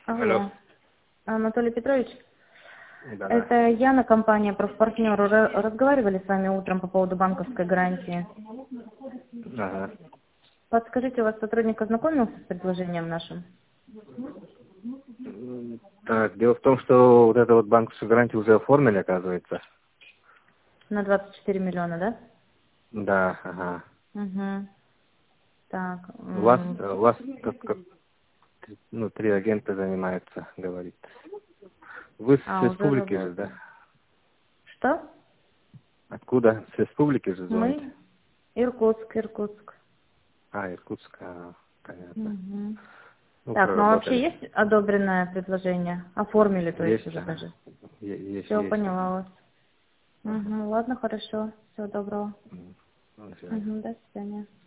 Алло. Алло, Анатолий Петрович, Да-да. это Яна, компания «Профпартнер». Разговаривали с вами утром по поводу банковской гарантии. Ага. Подскажите, у вас сотрудник ознакомился с предложением нашим? Так, дело в том, что вот эту вот банковскую гарантию уже оформили, оказывается. На 24 миллиона, да? Да, ага. Угу. Так. У вас три агента занимаются, говорит. Вы с Уже республики же, да? работает. Что? Откуда? С республики же звоните? Мы? Иркутск. Иркутск, понятно. Угу. Ну, Так, ну а вообще проработали. есть одобренное предложение? Оформили, то есть Есть, уже даже? Все, есть, поняла ага. вас. Угу. Ладно, хорошо. Всего доброго. До свидания. Угу. До свидания.